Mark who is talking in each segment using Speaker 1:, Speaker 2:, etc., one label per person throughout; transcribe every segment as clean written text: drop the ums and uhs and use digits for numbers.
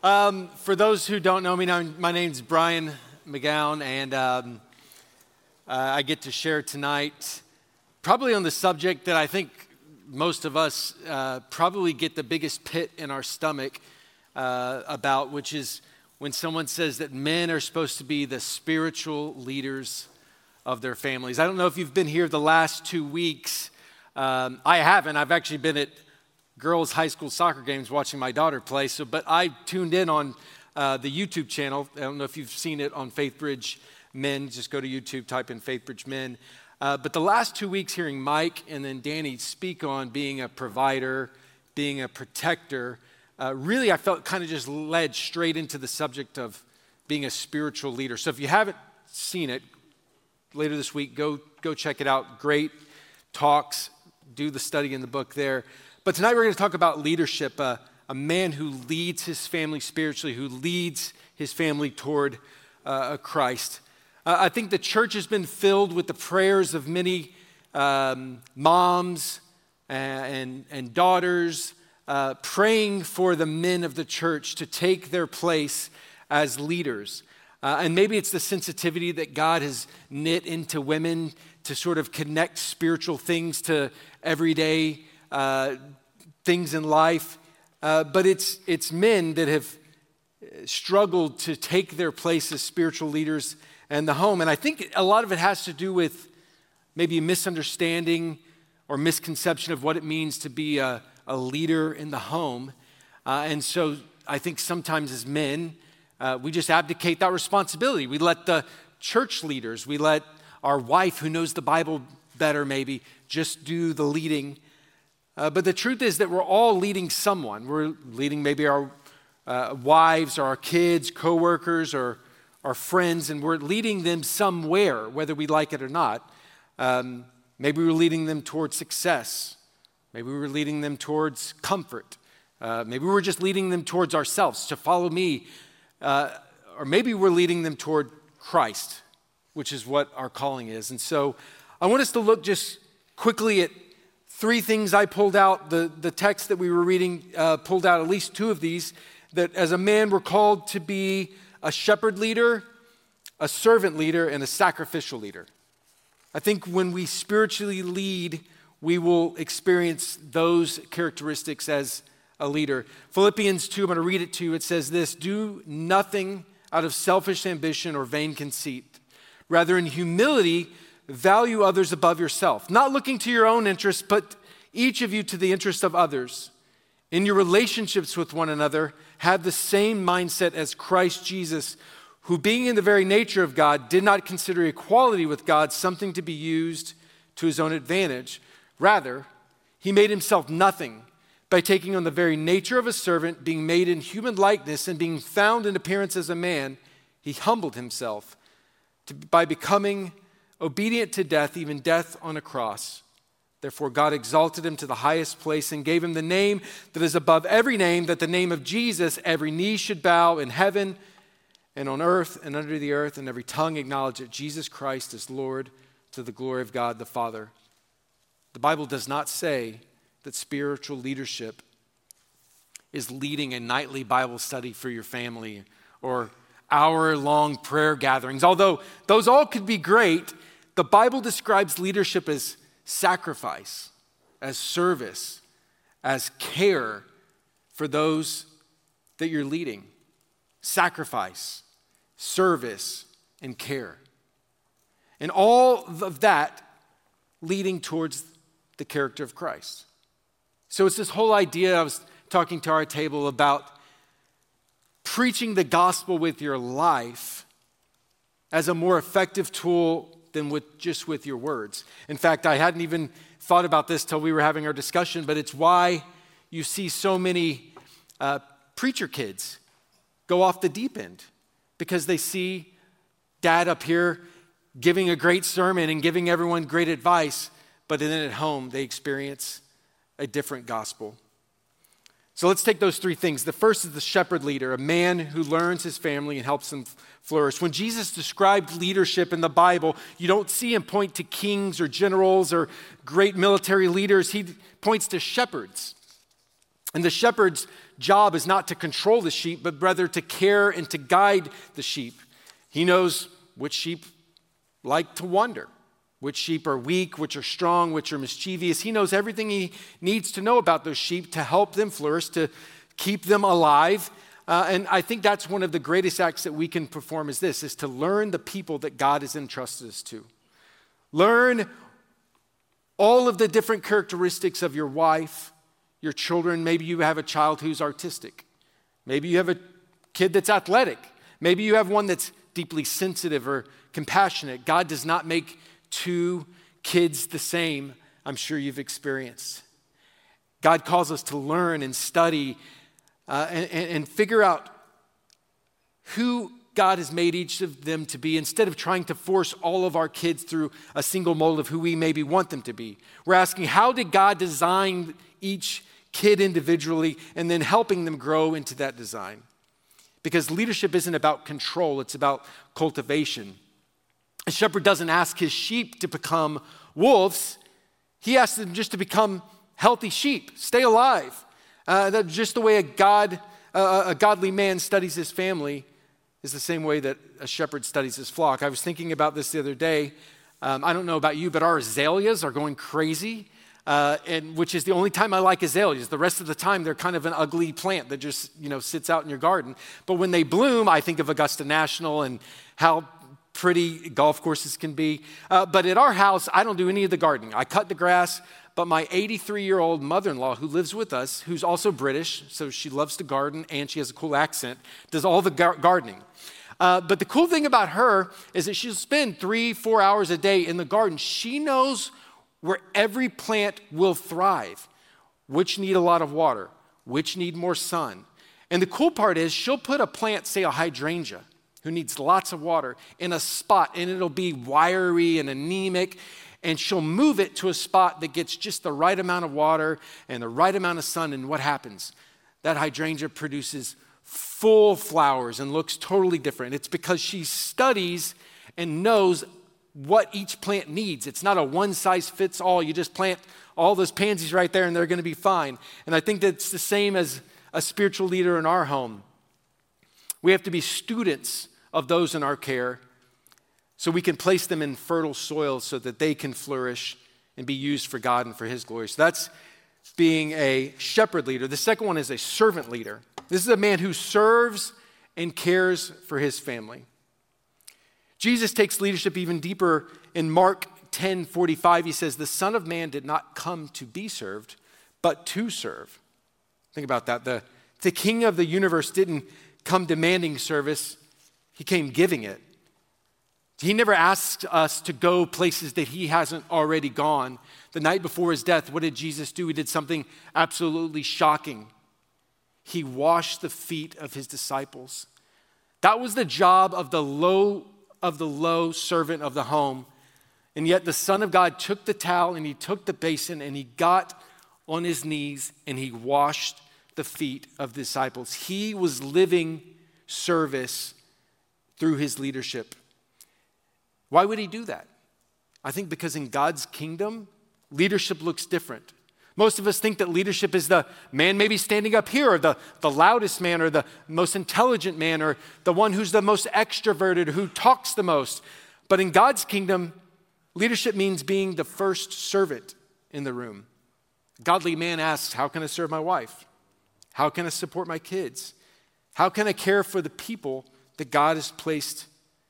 Speaker 1: For those who don't know me, my name's Brian McGowan, and I get to share tonight probably on the subject that I think most of us probably get the biggest pit in our stomach about, which is when someone says that men are supposed to be the spiritual leaders of their families. I don't know if you've been here the last 2 weeks. I haven't. I've actually been at girls' high school soccer games watching my daughter play. But I tuned in on the YouTube channel. I don't know if you've seen it on Faithbridge Men. Just go to YouTube, type in Faithbridge Men. But the last 2 weeks hearing Mike and then Danny speak on being a provider, being a protector, really I felt kind of just led straight into the subject of being a spiritual leader. So if you haven't seen it, later this week, go check it out. Great talks, do the study in the book there. But tonight we're going to talk about leadership, a man who leads his family spiritually, who leads his family toward Christ. I think the church has been filled with the prayers of many moms and daughters praying for the men of the church to take their place as leaders. And maybe it's the sensitivity that God has knit into women to sort of connect spiritual things to everyday things in life. But it's men that have struggled to take their place as spiritual leaders in the home. And I think a lot of it has to do with maybe a misunderstanding or misconception of what it means to be a leader in the home. And so I think sometimes as men, we just abdicate that responsibility. We let the church leaders, we let our wife who knows the Bible better maybe just do the leading. But the truth is that we're all leading someone. We're leading maybe our wives or our kids, coworkers, or our friends, and we're leading them somewhere, whether we like it or not. Maybe we're leading them towards success. Maybe we're leading them towards comfort. Maybe we're just leading them towards ourselves, to follow me. Or maybe we're leading them toward Christ, which is what our calling is. And so I want us to look just quickly at 3 things I pulled out. The text that we were reading pulled out at least 2 of these, that as a man we're called to be a shepherd leader, a servant leader, and a sacrificial leader. I think when we spiritually lead, we will experience those characteristics as a leader. Philippians 2, I'm going to read it to you. It says this: do nothing out of selfish ambition or vain conceit. Rather, in humility, value others above yourself, not looking to your own interests, but each of you to the interest of others. In your relationships with one another, have the same mindset as Christ Jesus, who being in the very nature of God, did not consider equality with God something to be used to his own advantage. Rather, he made himself nothing by taking on the very nature of a servant, being made in human likeness, and being found in appearance as a man, he humbled himself by becoming obedient to death, even death on a cross. Therefore, God exalted him to the highest place and gave him the name that is above every name, that the name of Jesus, every knee should bow in heaven and on earth and under the earth, and every tongue acknowledge that Jesus Christ is Lord, to the glory of God the Father. The Bible does not say that spiritual leadership is leading a nightly Bible study for your family or hour-long prayer gatherings. Although those all could be great, the Bible describes leadership as sacrifice, as service, as care for those that you're leading. Sacrifice, service, and care. And all of that leading towards the character of Christ. So it's this whole idea, I was talking to our table about preaching the gospel with your life as a more effective tool than with your words. In fact, I hadn't even thought about this till we were having our discussion, but it's why you see so many preacher kids go off the deep end, because they see dad up here giving a great sermon and giving everyone great advice, but then at home they experience a different gospel. So let's take those 3 things. The first is the shepherd leader, a man who learns his family and helps them flourish. When Jesus described leadership in the Bible, you don't see him point to kings or generals or great military leaders. He points to shepherds. And the shepherd's job is not to control the sheep, but rather to care and to guide the sheep. He knows which sheep like to wander, which sheep are weak, which are strong, which are mischievous. He knows everything he needs to know about those sheep to help them flourish, to keep them alive. And I think that's one of the greatest acts that we can perform is to learn the people that God has entrusted us to. Learn all of the different characteristics of your wife, your children. Maybe you have a child who's artistic. Maybe you have a kid that's athletic. Maybe you have one that's deeply sensitive or compassionate. God does not make two kids the same. I'm sure you've experienced. God calls us to learn and study and figure out who God has made each of them to be instead of trying to force all of our kids through a single mold of who we maybe want them to be. We're asking, how did God design each kid individually and then helping them grow into that design? Because leadership isn't about control, it's about cultivation. A shepherd doesn't ask his sheep to become wolves. He asks them just to become healthy sheep, stay alive. That's just the way a godly man studies his family is the same way that a shepherd studies his flock. I was thinking about this the other day. I don't know about you, but our azaleas are going crazy, and which is the only time I like azaleas. The rest of the time, they're kind of an ugly plant that just sits out in your garden. But when they bloom, I think of Augusta National and how pretty golf courses can be. But at our house, I don't do any of the gardening. I cut the grass, but my 83-year-old mother-in-law who lives with us, who's also British, so she loves to garden and she has a cool accent, does all the gardening. But the cool thing about her is that she'll spend 3-4 hours a day in the garden. She knows where every plant will thrive, which need a lot of water, which need more sun. And the cool part is she'll put a plant, say a hydrangea, who needs lots of water, in a spot, and it'll be wiry and anemic, and she'll move it to a spot that gets just the right amount of water and the right amount of sun, and what happens? That hydrangea produces full flowers and looks totally different. It's because she studies and knows what each plant needs. It's not a one-size-fits-all. You just plant all those pansies right there and they're going to be fine. And I think that's the same as a spiritual leader in our home. We have to be students of those in our care so we can place them in fertile soil so that they can flourish and be used for God and for His glory. So that's being a shepherd leader. The second one is a servant leader. This is a man who serves and cares for his family. Jesus takes leadership even deeper. In Mark 10:45, he says, "The Son of Man did not come to be served, but to serve." Think about that. The King of the universe didn't come demanding service. He came giving it. He never asked us to go places that he hasn't already gone. The night before his death, what did Jesus do? He did something absolutely shocking. He washed the feet of his disciples. That was the job of the low servant of the home. And yet the Son of God took the towel and he took the basin and he got on his knees and he washed the feet of the disciples. He was living service through his leadership. Why would he do that? I think because in God's kingdom, leadership looks different. Most of us think that leadership is the man maybe standing up here, or the loudest man, or the most intelligent man, or the one who's the most extroverted, who talks the most. But in God's kingdom, leadership means being the first servant in the room. A godly man asks, how can I serve my wife? How can I support my kids? How can I care for the people that God has placed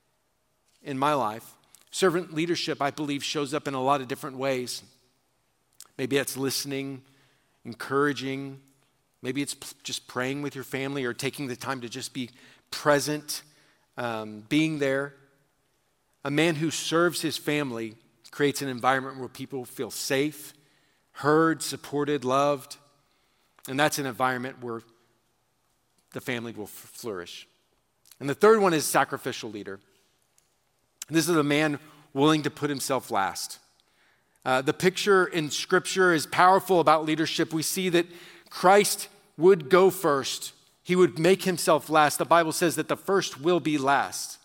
Speaker 1: in my life? Servant leadership, I believe, shows up in a lot of different ways. Maybe it's listening, encouraging. Maybe it's just praying with your family or taking the time to just be present, being there. A man who serves his family creates an environment where people feel safe, heard, supported, loved. And that's an environment where the family will flourish. And the third one is sacrificial leader. This is a man willing to put himself last. The picture in Scripture is powerful about leadership. We see that Christ would go first. He would make himself last. The Bible says that the first will be last.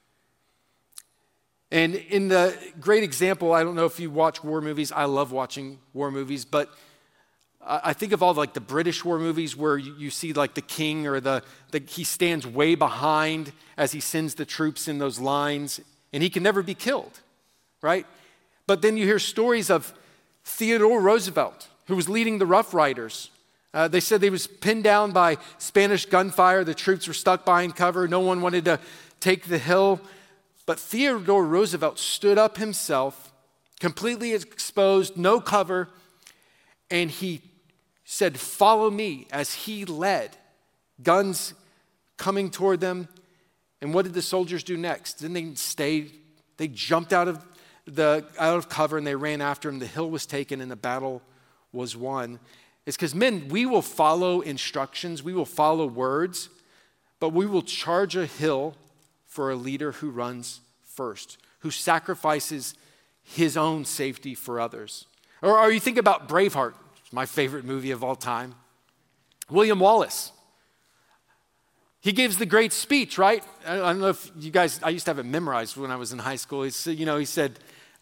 Speaker 1: And in the great example, I don't know if you watch war movies. I love watching war movies, but I think of all like the British war movies where you see like the king or he stands way behind as he sends the troops in those lines, and he can never be killed, right? But then you hear stories of Theodore Roosevelt, who was leading the Rough Riders. They said he was pinned down by Spanish gunfire. The troops were stuck behind cover. No one wanted to take the hill. But Theodore Roosevelt stood up himself, completely exposed, no cover, and he said, "Follow me," as he led, guns coming toward them. And what did the soldiers do next? Then they jumped out of cover and they ran after him. The hill was taken and the battle was won. It's because, men, we will follow instructions, we will follow words, but we will charge a hill for a leader who runs first, who sacrifices his own safety for others. Or you think about Braveheart, my favorite movie of all time. William Wallace. He gives the great speech, right? I don't know if you guys, I used to have it memorized when I was in high school. He said,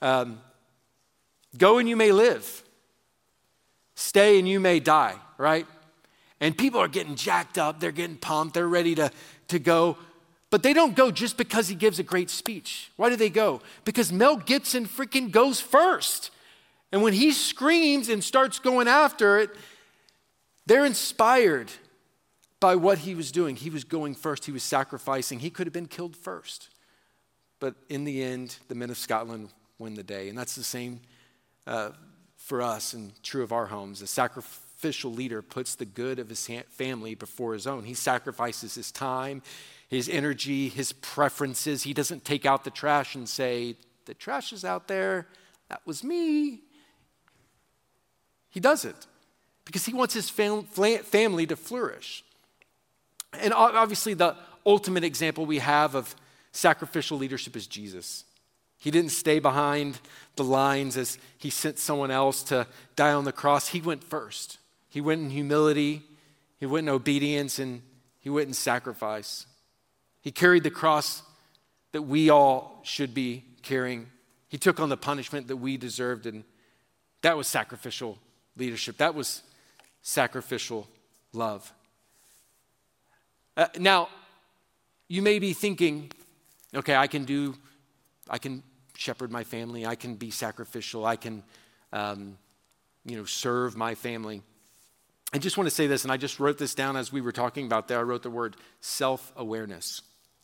Speaker 1: "Go and you may live. Stay and you may die," right? And people are getting jacked up. They're getting pumped. They're ready to go. But they don't go just because he gives a great speech. Why do they go? Because Mel Gibson freaking goes first. And when he screams and starts going after it, they're inspired by what he was doing. He was going first. He was sacrificing. He could have been killed first. But in the end, the men of Scotland win the day. And that's the same for us and true of our homes. A sacrificial leader puts the good of his family before his own. He sacrifices his time, his energy, his preferences. He doesn't take out the trash and say, "The trash is out there. That was me." He doesn't because he wants his family to flourish. And obviously the ultimate example we have of sacrificial leadership is Jesus. He didn't stay behind the lines as he sent someone else to die on the cross. He went first. He went in humility, he went in obedience, and he went in sacrifice. He carried the cross that we all should be carrying. He took on the punishment that we deserved, and that was sacrificial leadership. That was sacrificial love. Now, you may be thinking, okay, I can shepherd my family. I can be sacrificial. I can, serve my family. I just want to say this, and I just wrote this down as we were talking about that. I wrote the word self-awareness.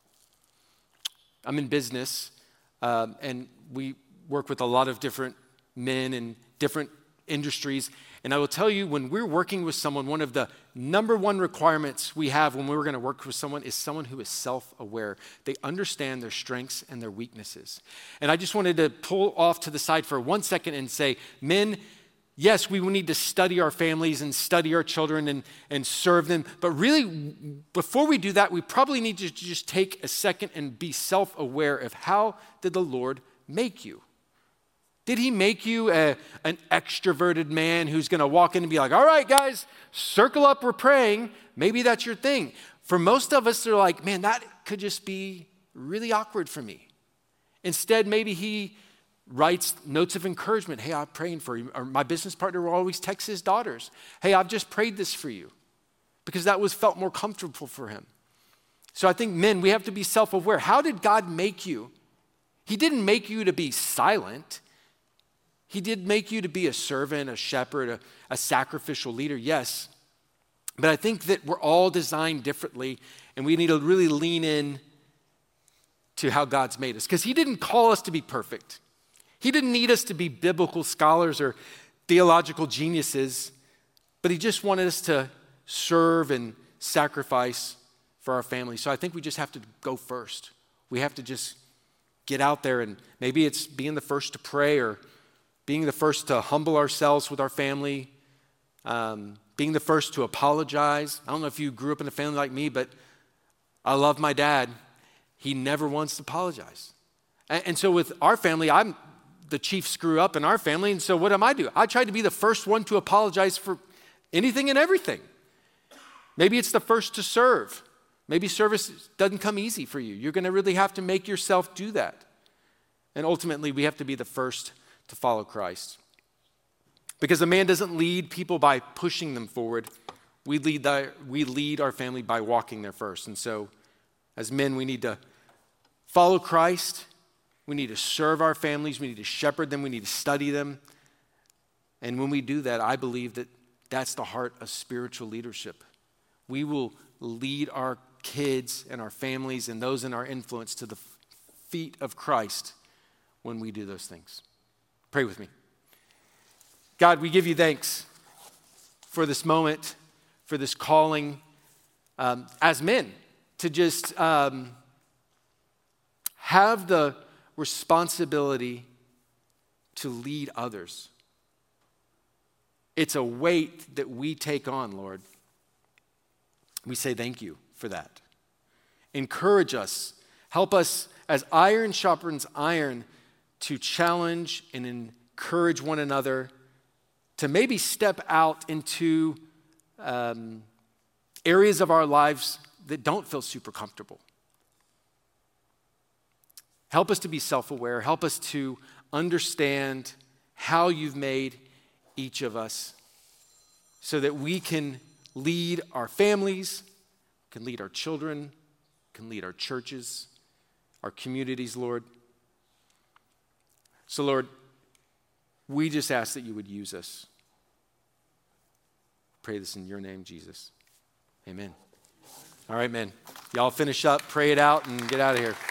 Speaker 1: I'm in business, and we work with a lot of different men in different industries. And I will tell you, when we're working with someone, one of the number one requirements we have when we're going to work with someone is someone who is self-aware. They understand their strengths and their weaknesses. And I just wanted to pull off to the side for 1 second and say, men, yes, we will need to study our families and study our children and serve them. But really, before we do that, we probably need to just take a second and be self-aware of how did the Lord make you? Did he make you an extroverted man who's going to walk in and be like, "All right, guys, circle up, we're praying"? Maybe that's your thing. For most of us, they're like, "Man, that could just be really awkward for me." Instead, maybe he writes notes of encouragement. "Hey, I'm praying for you." Or my business partner will always text his daughters, "Hey, I've just prayed this for you," because that felt more comfortable for him. So I think, men, we have to be self-aware. How did God make you? He didn't make you to be silent. He did make you to be a servant, a shepherd, a sacrificial leader, yes. But I think that we're all designed differently, and we need to really lean in to how God's made us. Because he didn't call us to be perfect. He didn't need us to be biblical scholars or theological geniuses, but he just wanted us to serve and sacrifice for our family. So I think we just have to go first. We have to just get out there, and maybe it's being the first to pray or being the first to humble ourselves with our family, being the first to apologize. I don't know if you grew up in a family like me, but I love my dad. He never once apologized. And so with our family, I'm the chief screw up in our family, and so what do? I try to be the first one to apologize for anything and everything. Maybe it's the first to serve. Maybe service doesn't come easy for you. You're going to really have to make yourself do that. And ultimately, we have to be the first to follow Christ. Because a man doesn't lead people by pushing them forward. We lead our family by walking there first. And so as men, we need to follow Christ. We need to serve our families. We need to shepherd them. We need to study them. And when we do that, I believe that that's the heart of spiritual leadership. We will lead our kids and our families and those in our influence to the feet of Christ when we do those things. Pray with me. God, we give you thanks for this moment, for this calling as men to just have the responsibility to lead others. It's a weight that we take on, Lord. We say thank you for that. Encourage us. Help us as iron sharpens iron to challenge and encourage one another to maybe step out into areas of our lives that don't feel super comfortable. Help us to be self-aware. Help us to understand how you've made each of us so that we can lead our families, can lead our children, can lead our churches, our communities, Lord. So, Lord, we just ask that you would use us. Pray this in your name, Jesus. Amen. All right, men. Y'all finish up, pray it out, and get out of here.